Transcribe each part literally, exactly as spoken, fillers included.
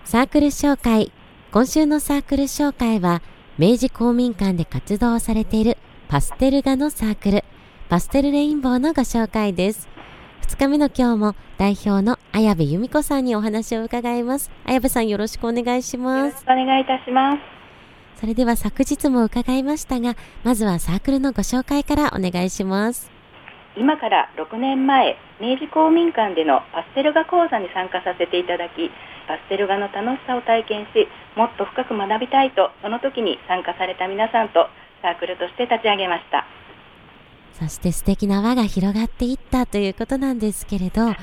サークル紹介。今週のサークル紹介は、明治公民館で活動されているパステル画のサークル、パステルレインボーのご紹介です。ふつかめの今日も代表の綾部由美子さんにお話を伺います。綾部さん、よろしくお願いします。 よろしくお願いいたします。 それでは昨日も伺いましたが、まずはサークルのご紹介からお願いします。 今からろくねんまえ、明治公民館でのパステル画講座に参加させていただき、パステル画の楽しさを体験し、もっと深く学びたいと、その時に参加された皆さんとサークルとして立ち上げました。 そして素敵な輪が広がっていったということなんですけれど、はい、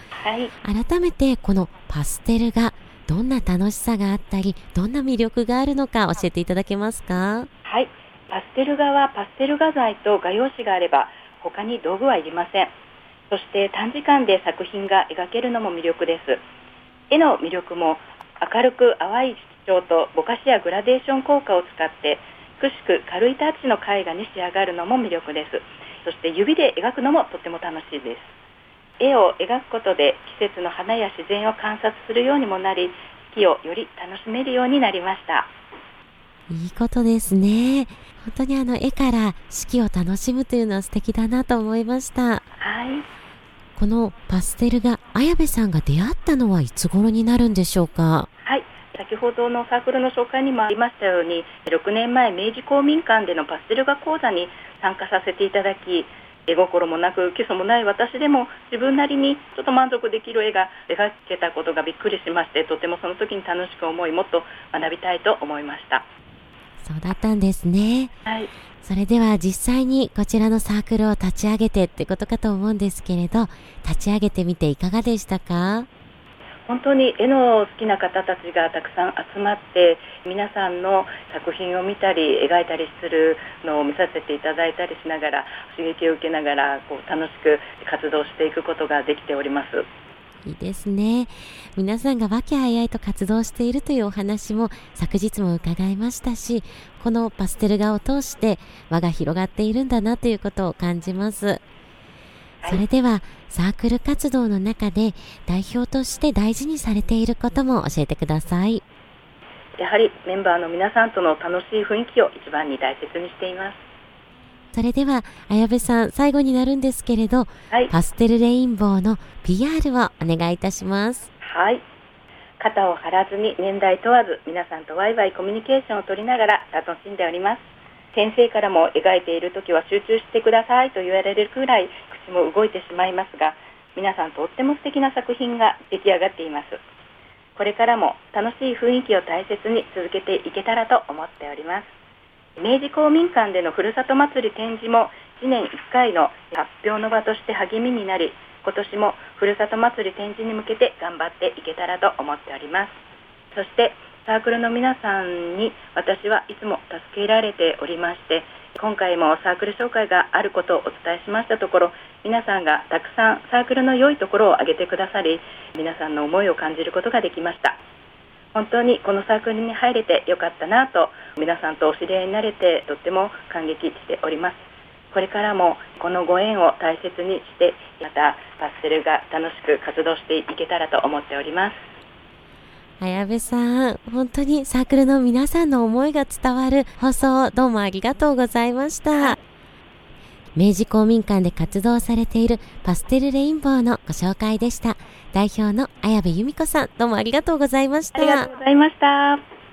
改めてこのパステル画、どんな楽しさがあったり、どんな魅力があるのか教えていただけますか？ はい、パステル画はパステル画材と画用紙があれば他に道具はいりません。そして短時間で作品が描けるのも魅力です。絵の魅力も明るく淡い色調とぼかしやグラデーション効果を使って美しく軽いタッチの絵画に仕上がるのも魅力です。そして指で描くのもとても楽しいです。絵を描くことで季節の花や自然を観察するようにもなり、四季をより楽しめるようになりました。 いいことですね。本当にあの絵から四季を楽しむというのは素敵だなと思いました。 はい。 このパステルが綾部さんが出会ったのはいつ頃になるんでしょうか？ はい。先ほどのサークルの紹介にもありましたように、ろくねんまえ明治公民館でのパステル画講座に参加させていただき、絵心もなく基礎もない私でも自分なりにちょっと満足できる絵が描けたことがびっくりしまして、とてもその時に楽しく思い、もっと学びたいと思いました。 そうだったんですね。 はい。 それでは実際にこちらのサークルを立ち上げてってことかと思うんですけれど、立ち上げてみていかがでしたか？ 本当に絵の好きな方たちがたくさん集まって、皆さんの作品を見たり描いたりするのを見させていただいたりしながら、刺激を受けながらこう楽しく活動していくことができております。 いいですね。皆さんが和気あいあいと活動しているというお話も昨日も伺いましたし、このパステル画を通して輪が広がっているんだなということを感じます。それではサークル活動の中で代表として大事にされていることも教えてください。 やはりメンバーの皆さんとの楽しい雰囲気を一番に大切にしています。 それでは綾部さん、最後になるんですけれど、はい、パステルレインボーの ピーアール をお願いいたします。 はい。肩を張らずに年代問わず皆さんとワイワイコミュニケーションを取りながら楽しんでおります。先生からも描いているときは集中してくださいと言われるくらい口も動いてしまいますが、皆さんとっても素敵な作品が出来上がっています。これからも楽しい雰囲気を大切に続けていけたらと思っております。明治公民館でのふるさと祭り展示もいちねんいっかいの発表の場として励みになり、今年もふるさと祭り展示に向けて頑張っていけたらと思っております。そしてサークルの皆さんに私はいつも助けられておりまして、今回もサークル紹介があることをお伝えしましたところ、皆さんがたくさんサークルの良いところを挙げてくださり、皆さんの思いを感じることができました。本当にこのサークルに入れてよかったなと、皆さんとお知り合いになれてとっても感激しております。これからもこのご縁を大切にして、またパステルが楽しく活動していけたらと思っております。 綾部さん、本当にサークルの皆さんの思いが伝わる放送、どうもありがとうございました。明治公民館で活動されているパステルレインボーのご紹介でした。代表の綾部由美子さん、どうもありがとうございました。 ありがとうございました。